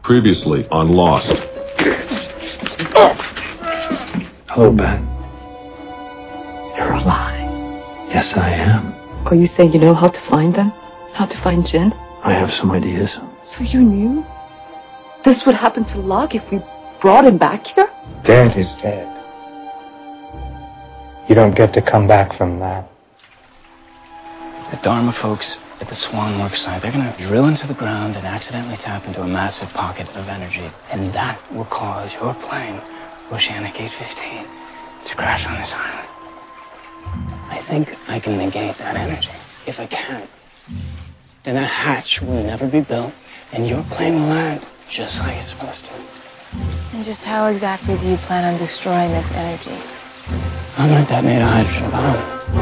Previously on Lost. Hello, Ben. You're alive. Yes, I am. Are you saying you know how to find them? How to find Jin? I have some ideas. So you knew this would happen to Locke if we brought him back here? Dead is dead. You don't get to come back from that. The Dharma folks at the Swan Works site, they're going to drill into the ground and accidentally tap into a massive pocket of energy. And that will cause your plane, Oceanic 815, to crash on this island. I think I can negate that energy. If I can't, then that hatch will never be built, and your plane will land just like it's supposed to. And just how exactly do you plan on destroying this energy? I'm going to detonate a hydrogen bomb.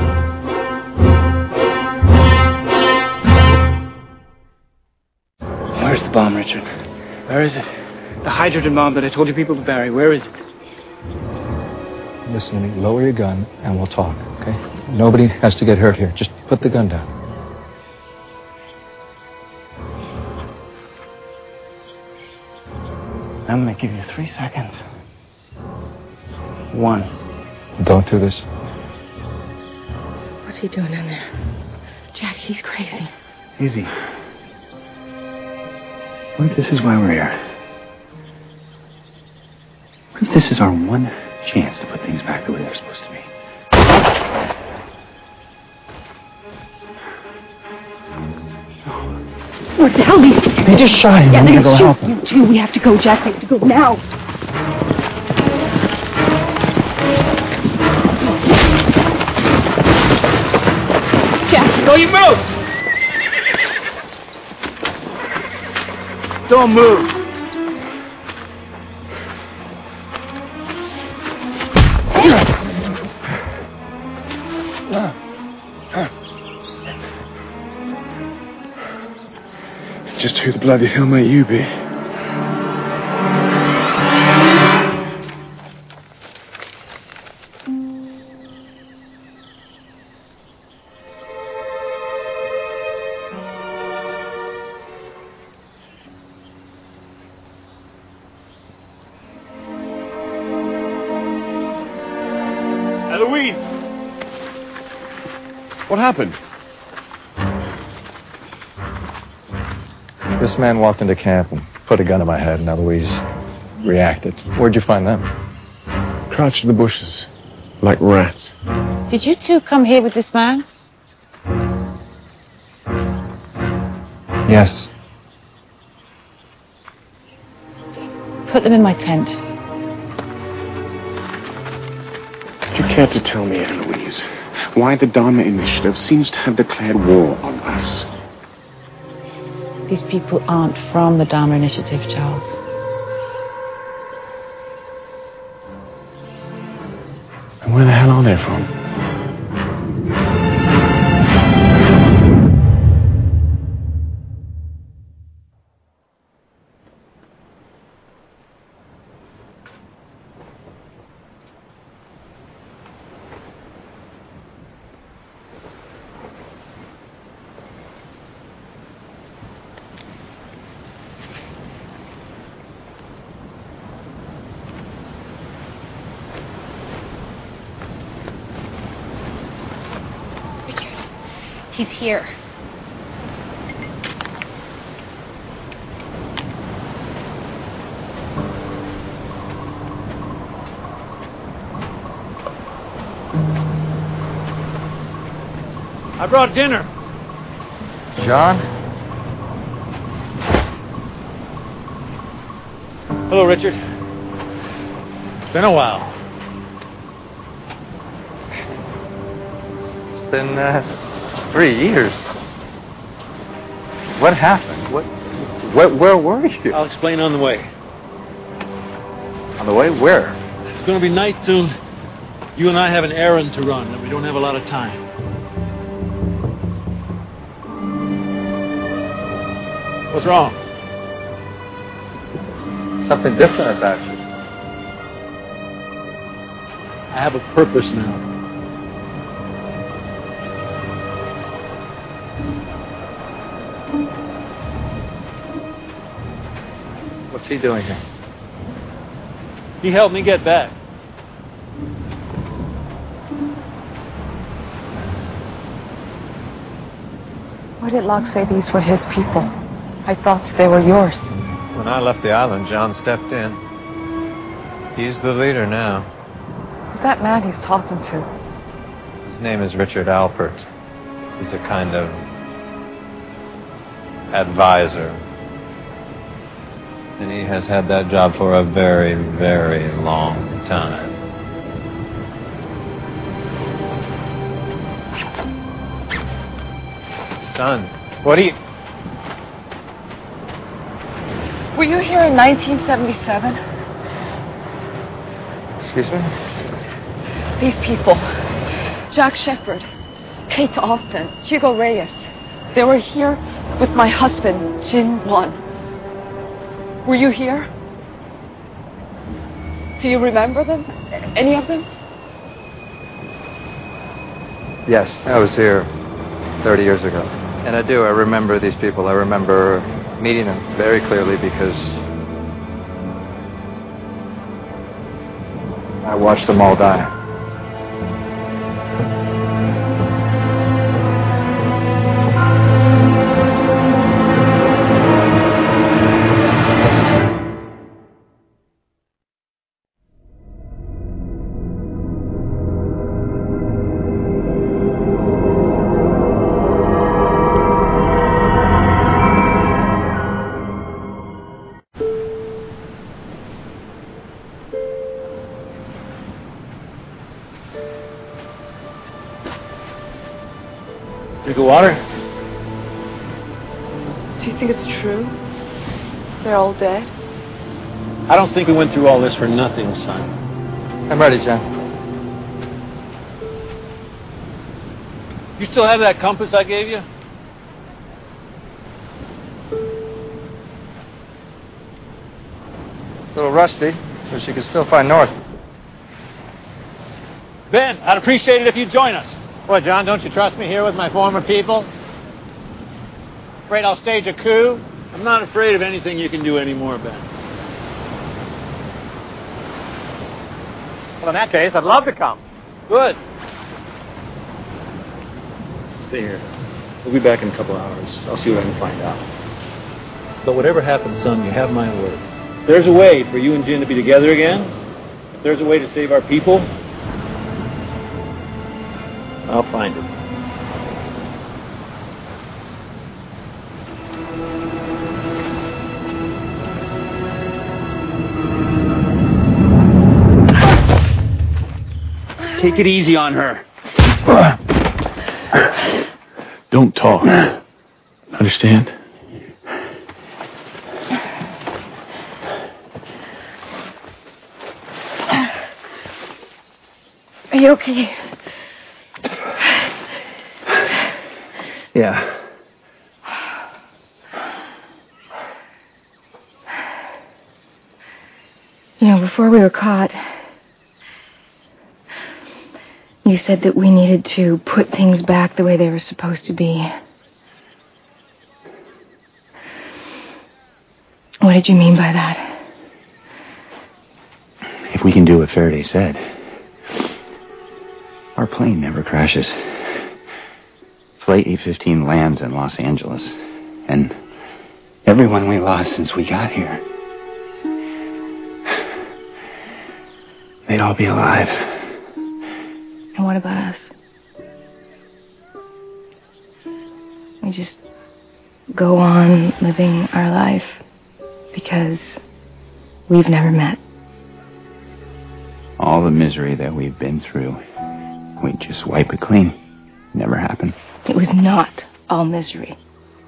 Where's the bomb, Richard? Where is it? The hydrogen bomb that I told you people to bury, where is it? Listen to me. Lower your gun and we'll talk, okay? Nobody has to get hurt here. Just put the gun down. I'm going to give you 3 seconds. 1. Don't do this. What's he doing in there? Jack, he's crazy. Easy. What if this is why we're here? What if this is our one chance to put things back the way they're supposed to be? Where the hell is he? They just shot him. Yeah, We they're gotta go gonna help shoot him. you too. We have to go, Jack. We have to go now. Jack, Don't you move! Don't move! Just who the bloody hell might you be? Eloise! What happened? This man walked into camp and put a gun in my head, and Eloise reacted. Where'd you find them? Crouched in the bushes, like rats. Did you two come here with this man? Yes. Put them in my tent. Do you care to tell me, Eloise, why the Dharma Initiative seems to have declared war on us? These people aren't from the Dharma Initiative, Charles. And where the hell are they from? He's here. I brought dinner. John? Hello, Richard. It's been a while. It's been 3 years. What happened? Where were you? I'll explain on the way. On the way? Where? It's going to be night soon. You and I have an errand to run, and we don't have a lot of time. What's wrong? Something different about you. I have a purpose now. What's he doing here? He helped me get back. Why did Locke say these were his people? I thought they were yours. When I left the island, John stepped in. He's the leader now. Who's that man he's talking to? His name is Richard Alpert. He's a kind of advisor. And he has had that job for a very, very long time. Son, what are you... Were you here in 1977? Excuse me? These people. Jack Shepard, Kate Austin, Hugo Reyes. They were here with my husband, Jin Won. Were you here? Do you remember them? Any of them? Yes, I was here 30 years ago. And I do. I remember these people. I remember meeting them very clearly because I watched them all die. Drink of water? Do you think it's true? They're all dead? I don't think we went through all this for nothing, son. I'm ready, John. You still have that compass I gave you? A little rusty, but you can still find north. Ben, I'd appreciate it if you'd join us. What, John, don't you trust me here with my former people? Afraid I'll stage a coup? I'm not afraid of anything you can do anymore, Ben. Well, in that case, I'd love to come. Good. Stay here. We'll be back in a couple of hours. I'll see what I can find out. But whatever happens, son, you have my word. If there's a way for you and Jin to be together again, if there's a way to save our people, I'll find it. Take it easy on her. Don't talk. Understand? Are you okay? Yeah. You know, before we were caught, you said that we needed to put things back the way they were supposed to be. What did you mean by that? If we can do what Faraday said, our plane never crashes. Flight 815 lands in Los Angeles, and everyone we lost since we got here, they'd all be alive. And what about us? We just go on living our life because we've never met. All the misery that we've been through, we just wipe it clean. Never happened. It was not all misery.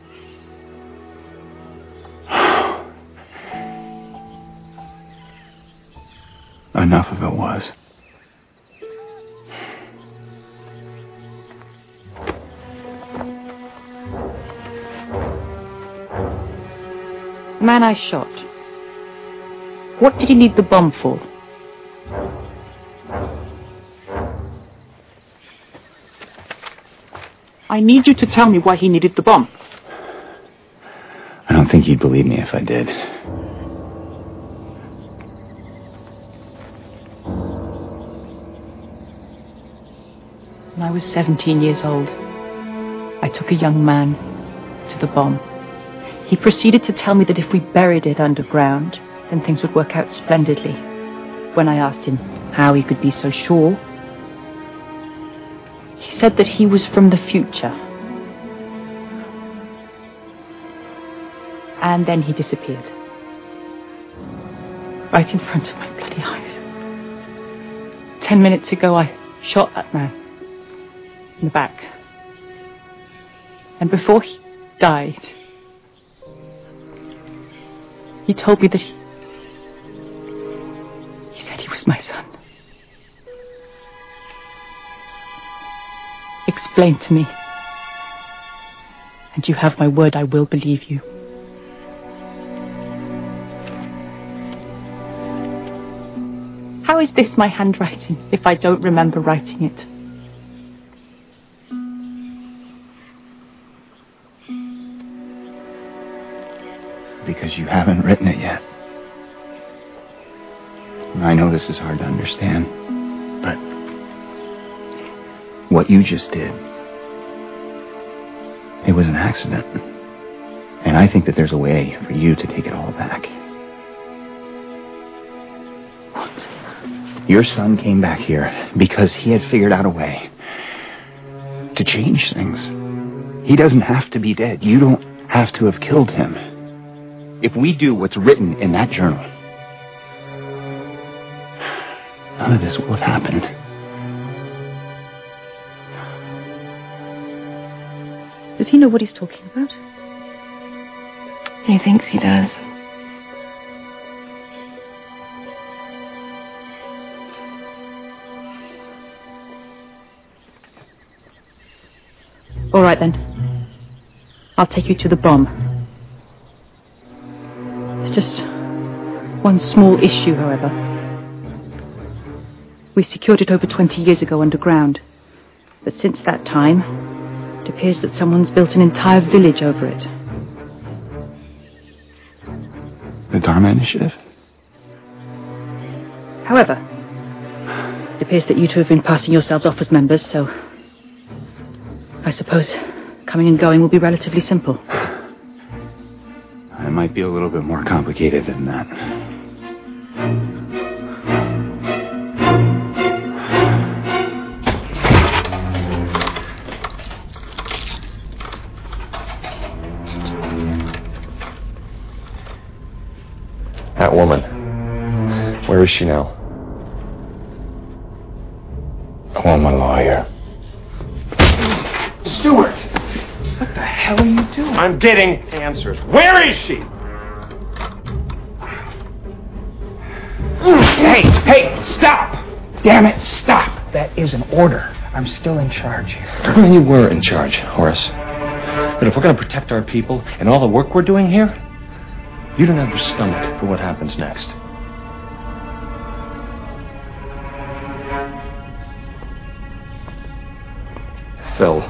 Enough of it was. The man I shot. What did he need the bomb for? I need you to tell me why he needed the bomb. I don't think you'd believe me if I did. When I was 17 years old, I took a young man to the bomb. He proceeded to tell me that if we buried it underground, then things would work out splendidly. When I asked him how he could be so sure, he said that he was from the future. And then he disappeared. Right in front of my bloody eyes. 10 minutes ago, I shot that man in the back. And before he died, he told me that he said he was my son. Explain to me. And you have my word, I will believe you. How is this my handwriting if I don't remember writing it? Because you haven't written it yet. I know this is hard to understand, but what you just did, it was an accident. And I think that there's a way for you to take it all back. Your son came back here because he had figured out a way to change things. He doesn't have to be dead. You don't have to have killed him. If we do what's written in that journal, none of this would have happened. Does he know what he's talking about? He thinks he does. All right, then. I'll take you to the bomb. There's just one small issue, however. We secured it over 20 years ago underground. But since that time, it appears that someone's built an entire village over it. The Dharma Initiative? However, it appears that you two have been passing yourselves off as members, so I suppose coming and going will be relatively simple. It might be a little bit more complicated than that. That woman. Where is she now? I want my lawyer. Stuart! What the hell are you doing? I'm getting answers. Where is she? Hey, stop! Damn it, stop! That is an order. I'm still in charge here. You were in charge, Horace. But if we're going to protect our people and all the work we're doing here, you don't have the stomach for what happens next. Phil.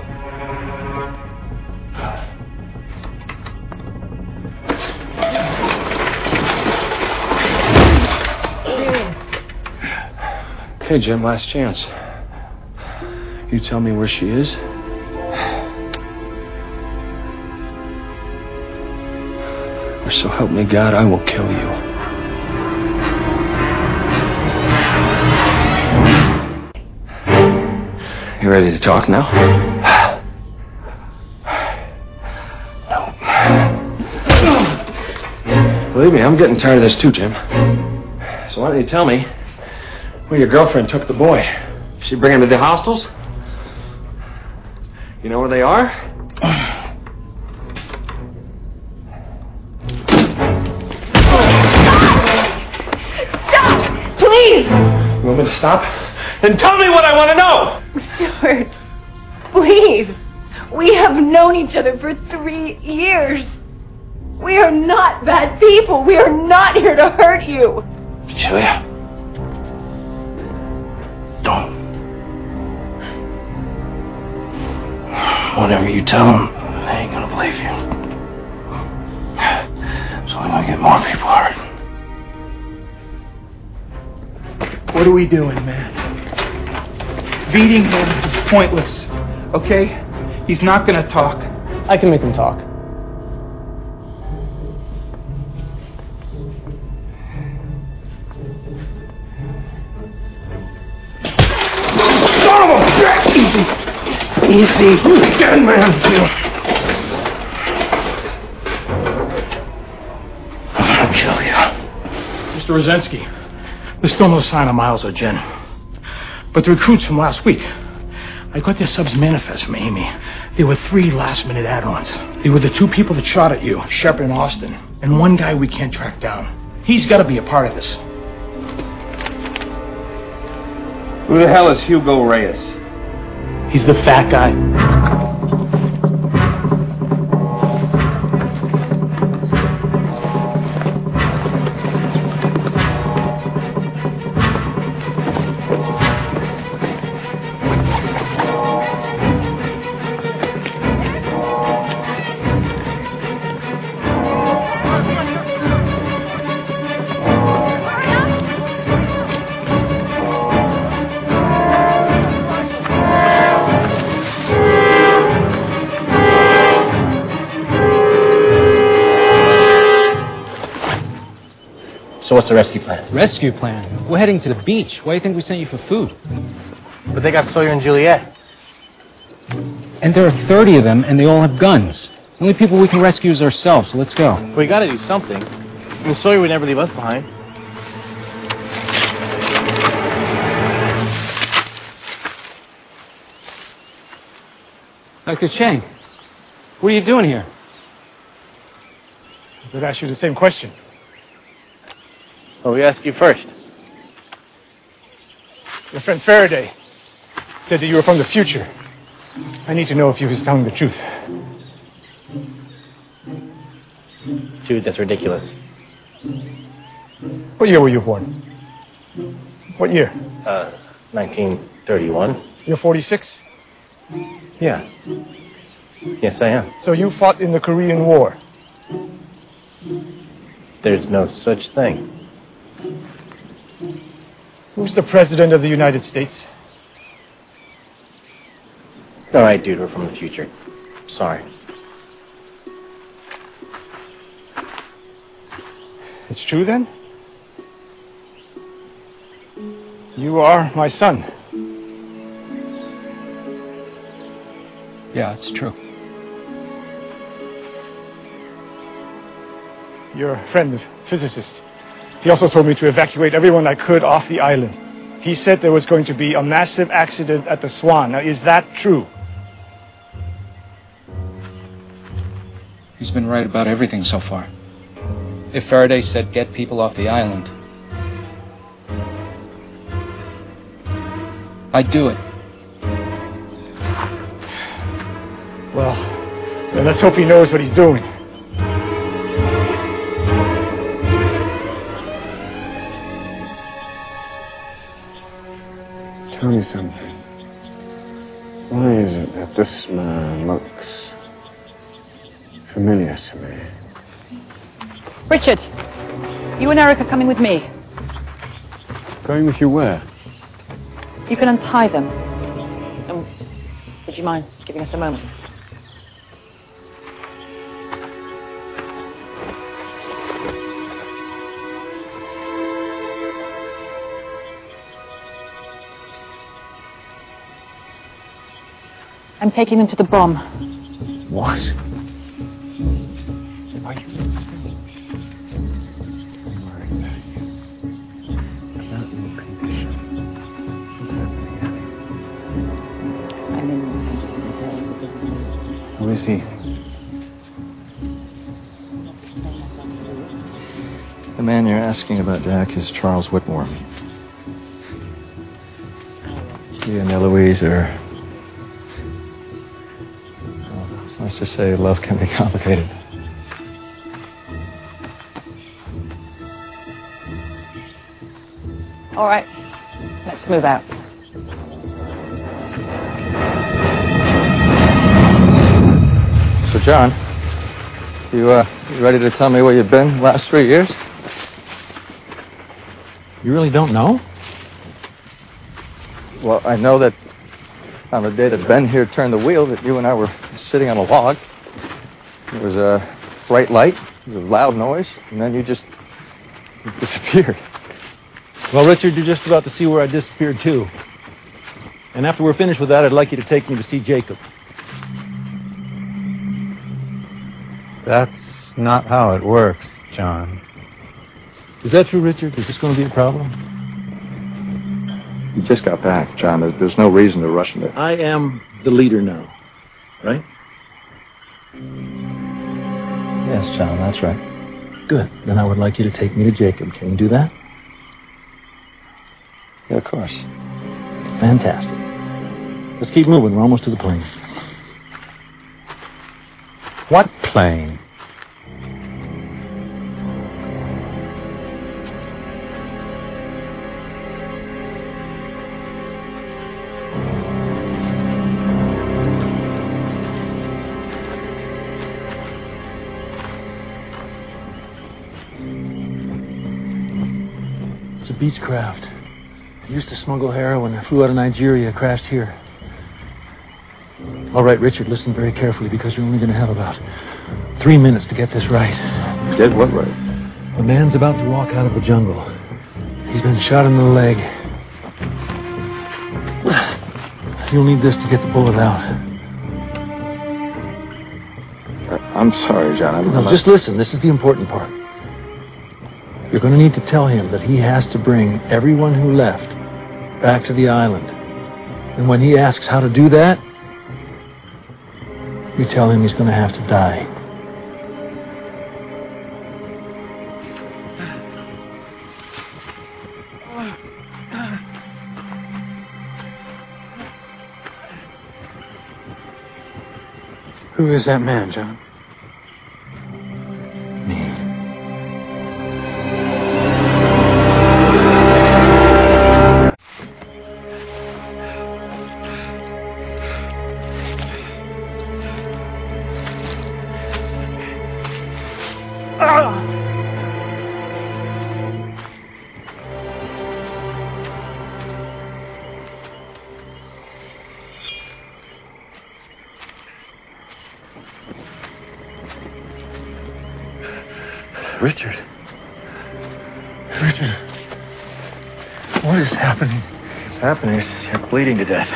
Okay, Jim, last chance. You tell me where she is, or so help me God, I will kill you. You ready to talk now? No. Believe me, I'm getting tired of this too, Jim. So why don't you tell me where your girlfriend took the boy? She bring him to the hostels? You know where they are? Stop! Please! You want me to stop? Then tell me what I want to know! Stuart, please. We have known each other for 3 years. We are not bad people. We are not here to hurt you. Julia. Don't. Whatever you tell them, they ain't gonna believe you. So I'm gonna get more people hurt. What are we doing, man? Beating him is pointless, okay? He's not gonna talk. I can make him talk. Son of a bitch! Easy. Dead man. I'll kill you. Mr. Rosensky, there's still no sign of Miles or Jen. But the recruits from last week, I got their subs manifest from Amy. There were 3 last-minute add-ons. They were the 2 people that shot at you, Shepard and Austin, and 1 guy we can't track down. He's got to be a part of this. Who the hell is Hugo Reyes? He's the fat guy. So what's the rescue plan? Rescue plan? We're heading to the beach. Why do you think we sent you for food? But they got Sawyer and Juliet. And there are 30 of them, and they all have guns. The only people we can rescue is ourselves, so let's go. We gotta do something. I mean, Sawyer would never leave us behind. Dr. Chang, what are you doing here? I could ask you the same question. Well, we ask you first. Your friend Faraday said that you were from the future. I need to know if he was telling the truth. Dude, that's ridiculous. What year were you born? What year? 1931. You're 46? Yeah. Yes, I am. So you fought in the Korean War? There's no such thing. Who's the President of the United States? All right, dude, we're from the future. Sorry. It's true, then? You are my son. Yeah, it's true. Your friend, the physicist. He also told me to evacuate everyone I could off the island. He said there was going to be a massive accident at the Swan. Now, is that true? He's been right about everything so far. If Faraday said get people off the island, I'd do it. Well, then let's hope he knows what he's doing. Tell me something. Why is it that this man looks familiar to me? Richard, you and Eric are coming with me. Going with you where? You can untie them. Would you mind giving us a moment? I'm taking them to the bomb. What? Who is he? The man you're asking about, Jack, is Charles Whitmore. He and Eloise are... well, it's nice to say love can be complicated. All right, let's move out. So, John, you ready to tell me where you've been the last 3 years? You really don't know? Well, I know that On the day that Ben here turned the wheel, that you and I were sitting on a log. There was a bright light, there was a loud noise, and then you just disappeared. Well, Richard, you're just about to see where I disappeared, too. And after we're finished with that, I'd like you to take me to see Jacob. That's not how it works, John. Is that true, Richard? Is this going to be a problem? You just got back, John. There's no reason to rush into it. I am the leader now, right? Yes, John, that's right. Good. Then I would like you to take me to Jacob. Can you do that? Yeah, of course. Fantastic. Let's keep moving. We're almost to the plane. What plane? It's a Beechcraft. I used to smuggle heroin. I flew out of Nigeria, crashed here. All right, Richard, listen very carefully because you're only going to have about 3 minutes to get this right. Get what right? A man's about to walk out of the jungle. He's been shot in the leg. You'll need this to get the bullet out. I'm sorry, John. No, just listen. This is the important part. You're going to need to tell him that he has to bring everyone who left back to the island. And when he asks how to do that, you tell him he's going to have to die. Who is that man, John? Richard. Richard. What is happening? What's happening is you're bleeding to death.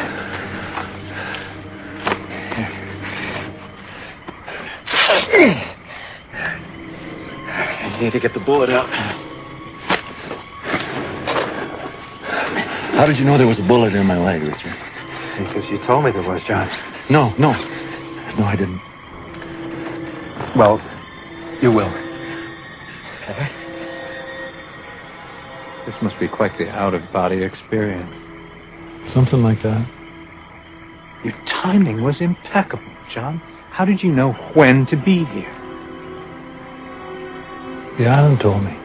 You need to get the bullet out. How did you know there was a bullet in my leg, Richard? Because you told me there was, John. No, I didn't. Well, you will. Okay. This must be quite the out-of-body experience. Something like that. Your timing was impeccable, John. How did you know when to be here? The island told me.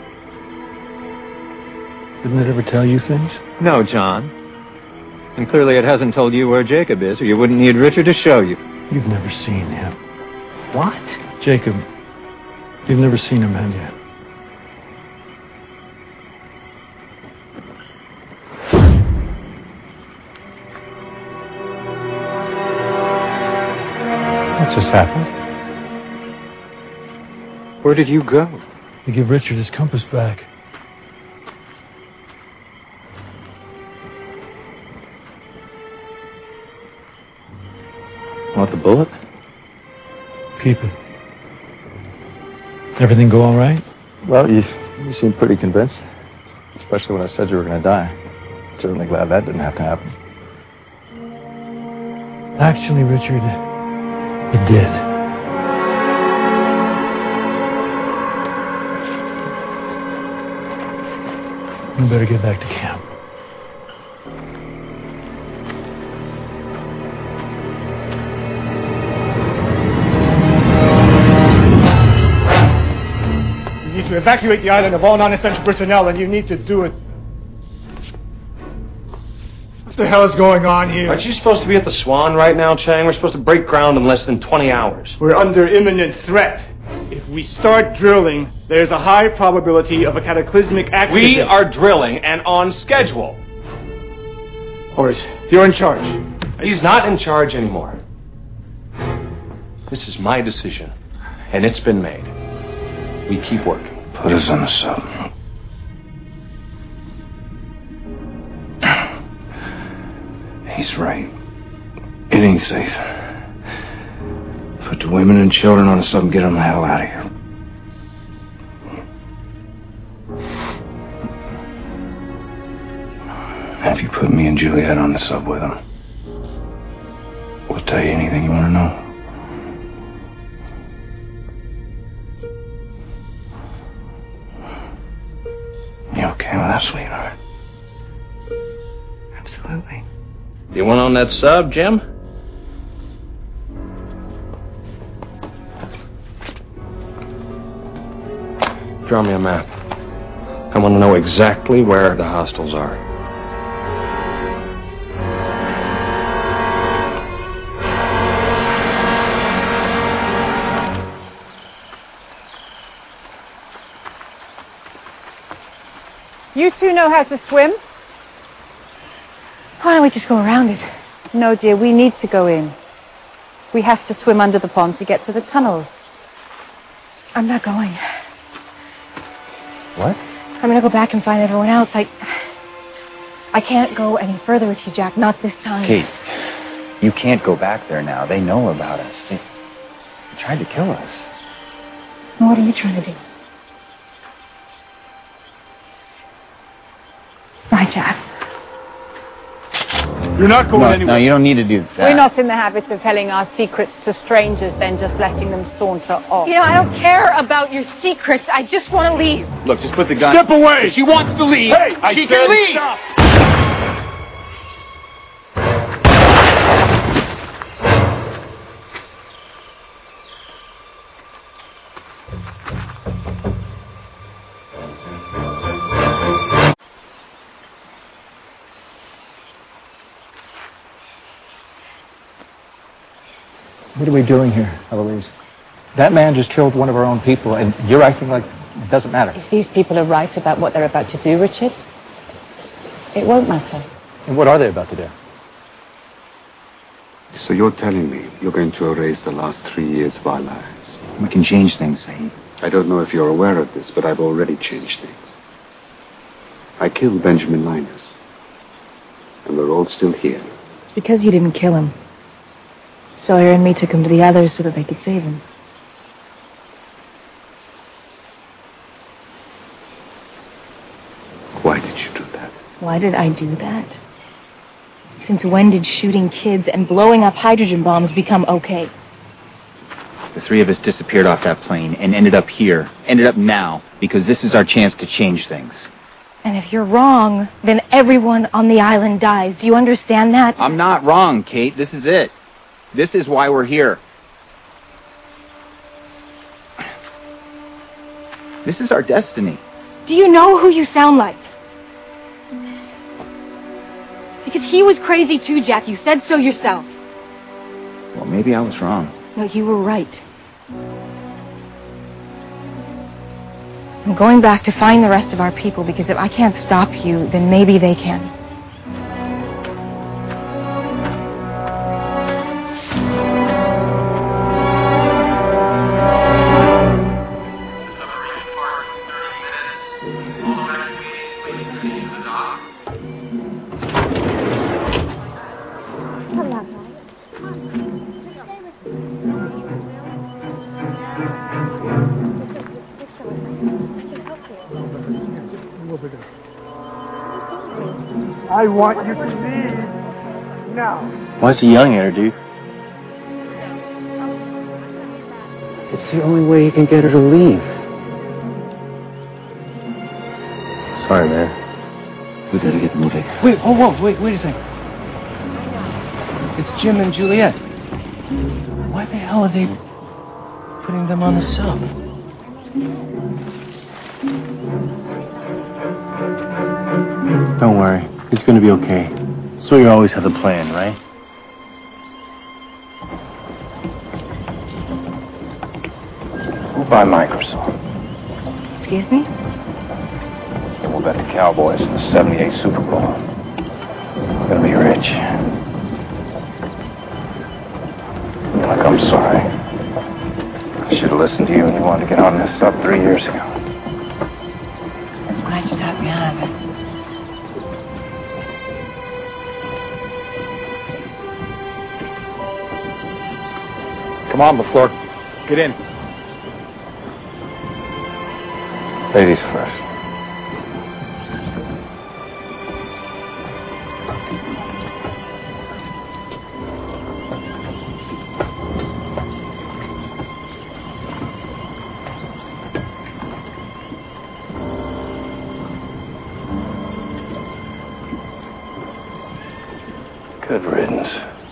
Didn't it ever tell you things? No, John. And clearly it hasn't told you where Jacob is, or you wouldn't need Richard to show you. You've never seen him. What? Jacob. You've never seen him, have you? What just happened? Where did you go? To give Richard his compass back. Want the bullet? Keep it. Everything go all right? Well, you seem pretty convinced. Especially when I said you were going to die. Certainly glad that didn't have to happen. Actually, Richard, it did. We better get back to camp. You need to evacuate the island of all non-essential personnel, and you need to do it. What the hell is going on here? Aren't you supposed to be at the Swan right now, Chang? We're supposed to break ground in less than 20 hours. We're under imminent threat. If we start drilling, there's a high probability of a cataclysmic accident. We are drilling and on schedule. Horace, you're in charge. He's not in charge anymore. This is my decision, and it's been made. We keep working. Put us on the sub. He's right. It ain't safe. Put the women and children on the sub and get them the hell out of here. If you put me and Juliet on the sub with him, we'll tell you anything you want to know. You okay with that, sweetheart? Absolutely. You want on that sub, Jim? Draw me a map. I want to know exactly where the hostiles are. You two know how to swim? Why don't we just go around it? No, dear, we need to go in. We have to swim under the pond to get to the tunnels. I'm not going. What? I'm going to go back and find everyone else. I can't go any further with you, Jack. Not this time. Kate, you can't go back there now. They know about us. They tried to kill us. What are you trying to do? Bye, Jack. You're not going anywhere. No, you don't need to do that. We're not in the habit of telling our secrets to strangers, then just letting them saunter off. You know, I don't care about your secrets. I just want to leave. Look, just put the gun... Step away! She wants to leave. Hey, she can leave! Stop. What are we doing here, Eloise? That man just killed one of our own people, and you're acting like it doesn't matter. If these people are right about what they're about to do, Richard, it won't matter. And what are they about to do? So you're telling me you're going to erase the last 3 years of our lives? We can change things, Saeed. I don't know if you're aware of this, but I've already changed things. I killed Benjamin Linus. And we're all still here. It's because you didn't kill him. Sawyer and me took him to the others so that they could save him. Why did you do that? Why did I do that? Since when did shooting kids and blowing up hydrogen bombs become okay? The three of us disappeared off that plane and ended up here, ended up now, because this is our chance to change things. And if you're wrong, then everyone on the island dies. Do you understand that? I'm not wrong, Kate. This is it. This is why we're here. This is our destiny. Do you know who you sound like? Because he was crazy too, Jack. You said so yourself. Well, maybe I was wrong. No, you were right. I'm going back to find the rest of our people, because if I can't stop you, then maybe they can. I want you to leave now. Why's he yelling at her, dude? It's the only way you can get her to leave. Sorry, man. We gotta get moving. Wait a second. It's Jim and Juliet. Why the hell are they putting them on the sub? Don't worry. It's gonna be okay. Sawyer always has a plan, right? We'll buy Microsoft. Excuse me? And we'll bet the Cowboys in the '78 Super Bowl. We're gonna be rich. I'm sorry. I should have listened to you when you wanted to get on this sub 3 years ago. I'm glad you talked me out of it. Come on, LaFleur. Get in. Ladies first. Good riddance.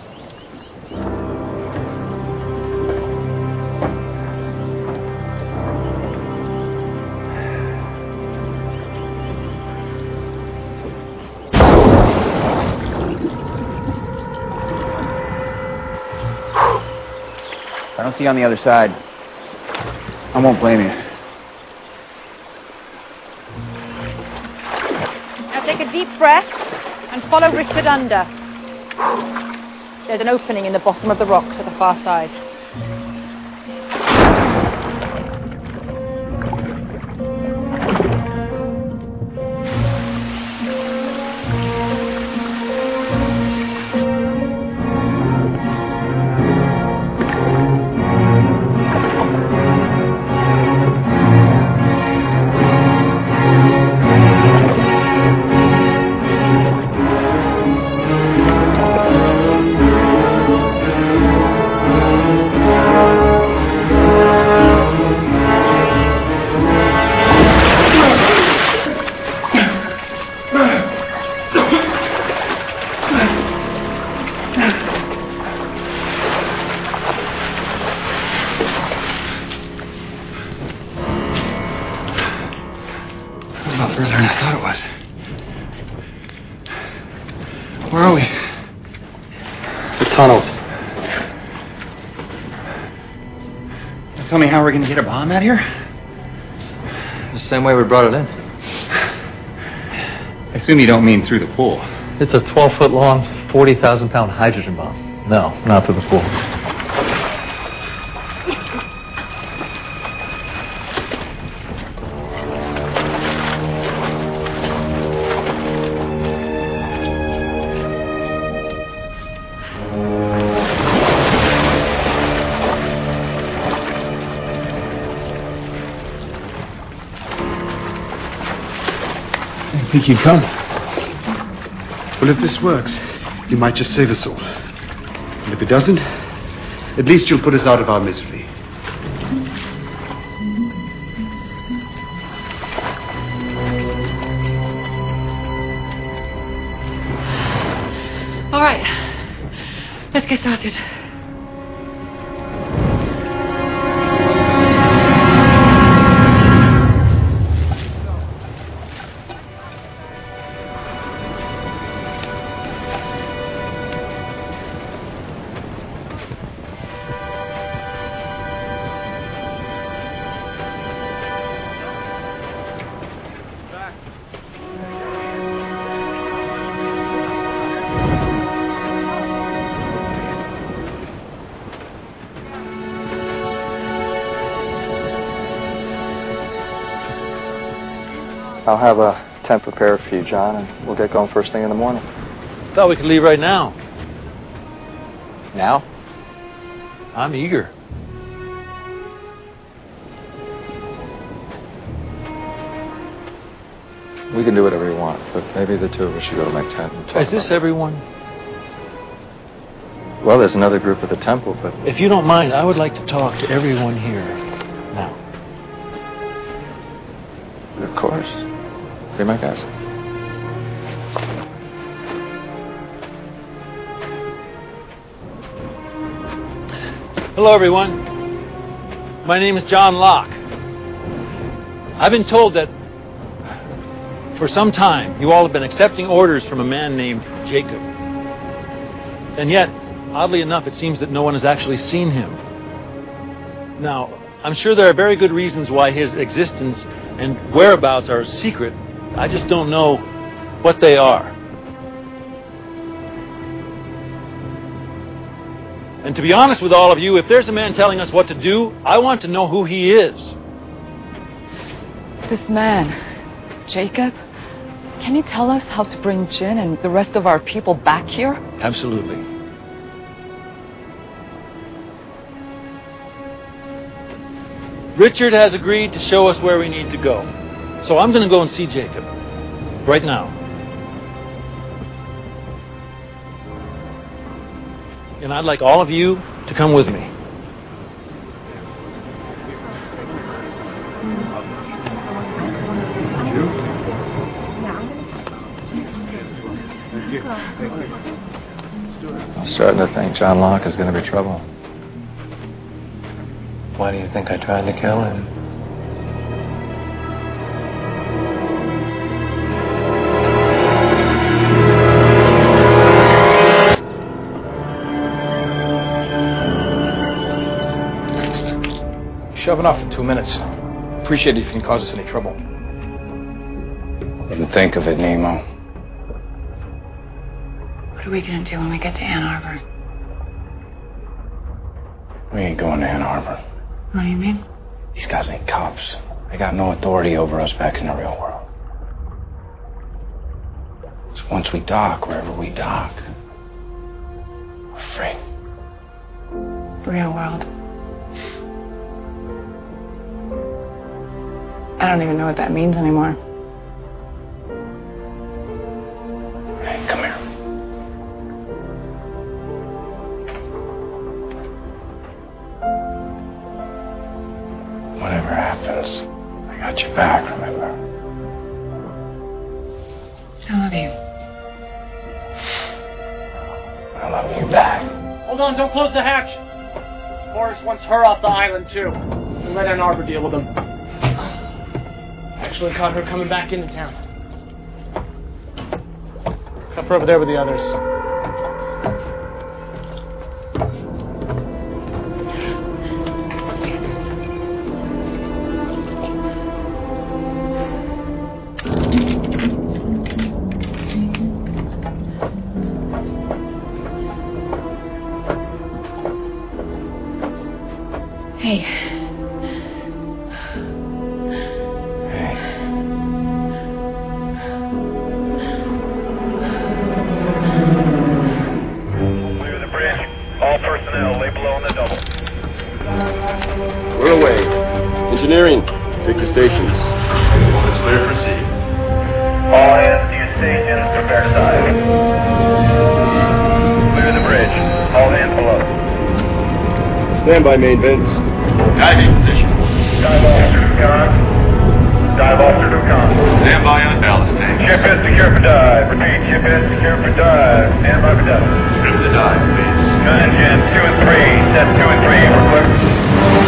I don't see you on the other side. I won't blame you. Now take a deep breath and follow Richard under. There's an opening in the bottom of the rocks at the far side. Where are we? The tunnels. Tell me how we're going to get a bomb out here? The same way we brought it in. I assume you don't mean through the pool. It's a 12-foot long, 40,000-pound hydrogen bomb. No, not through the pool. Think you'd come? Well, if this works, you might just save us all. And if it doesn't, at least you'll put us out of our misery. All right. Let's get started. I'll have a tent prepared for you, John, and we'll get going first thing in the morning. Thought we could leave right now. Now? I'm eager. We can do whatever you want, but maybe the two of us should go to my tent and talk. Is this everyone? Well, there's another group at the temple, but... If you don't mind, I would like to talk to everyone here now. Of course. Be my guest. Hello, everyone. My name is John Locke. I've been told that for some time you all have been accepting orders from a man named Jacob. And yet, oddly enough, it seems that no one has actually seen him. Now, I'm sure there are very good reasons why his existence and whereabouts are secret. I just don't know what they are. And to be honest with all of you, if there's a man telling us what to do, I want to know who he is. This man, Jacob, can you tell us how to bring Jin and the rest of our people back here? Absolutely. Richard has agreed to show us where we need to go. So I'm going to go and see Jacob. Right now. And I'd like all of you to come with me. I'm starting to think John Locke is going to be trouble. Why do you think I tried to kill him? Shoving off in 2 minutes. Appreciate it if you can cause us any trouble. Didn't think of it, Nemo. What are we gonna do when we get to Ann Arbor? We ain't going to Ann Arbor. What do you mean? These guys ain't cops. They got no authority over us back in the real world. So once we dock, wherever we dock, we're free. Real world. I don't even know what that means anymore. Hey, come here. Whatever happens, I got your back, remember? I love you. I love you back. Hold on, don't close the hatch. Forrest wants her off the island, too. We'll let Ann Arbor deal with them. Actually caught her coming back into town. Got her over there with the others. Hey. We're away. Engineering, take your stations. It's clear to proceed. All hands to your stations, prepare to dive. Clear the bridge. All hands below. Stand by, main vents. Diving position. Dive officer to con. Dive officer to con. Stand by on ballast tank. Ship is secure for dive. Repeat, ship is secure for dive. Stand by for dive. Trim the dive, please. Gun engine 2 and 3. Set 2 and 3. We're clear.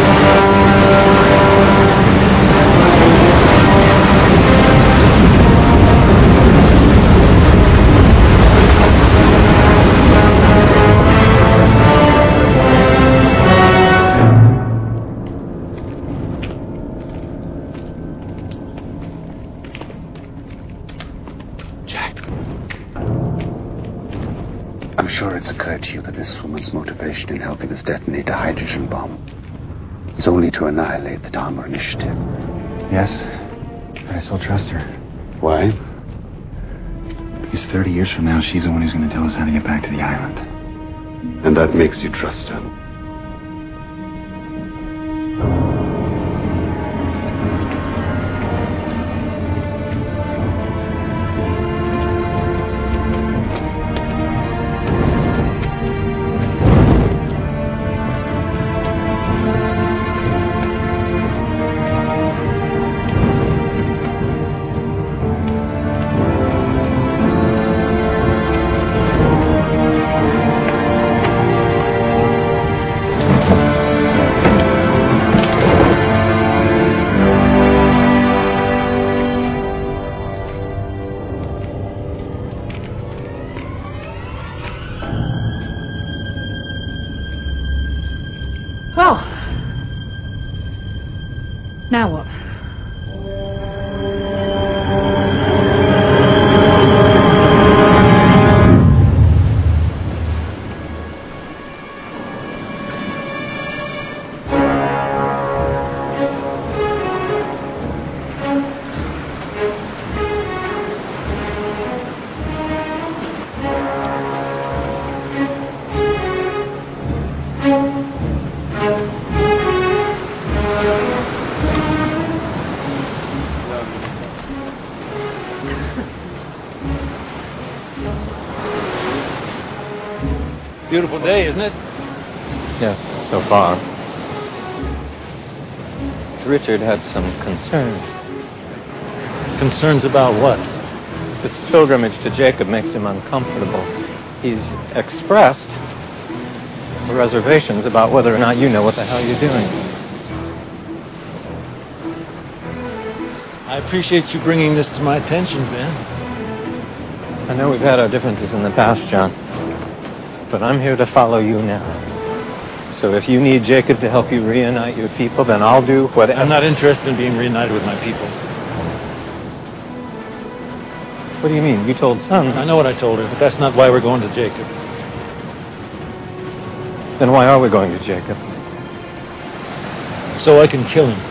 I'm sure it's occurred to you that this woman's motivation in helping us detonate a hydrogen bomb is only to annihilate the Dharma Initiative. Yes, I still trust her. Why? Because 30 years from now, she's the one who's going to tell us how to get back to the island. And that makes you trust her. Beautiful day, isn't it? Yes, so far. Richard had some concerns. Concerns about what? This pilgrimage to Jacob makes him uncomfortable. He's expressed reservations about whether or not you know what the hell you're doing. I appreciate you bringing this to my attention, Ben. I know we've had our differences in the past, John, but I'm here to follow you now. So if you need Jacob to help you reunite your people, then I'll do whatever. I'm not interested in being reunited with my people. What do you mean? You told Son. I know what I told her, but that's not why we're going to Jacob. Then why are we going to Jacob? So I can kill him.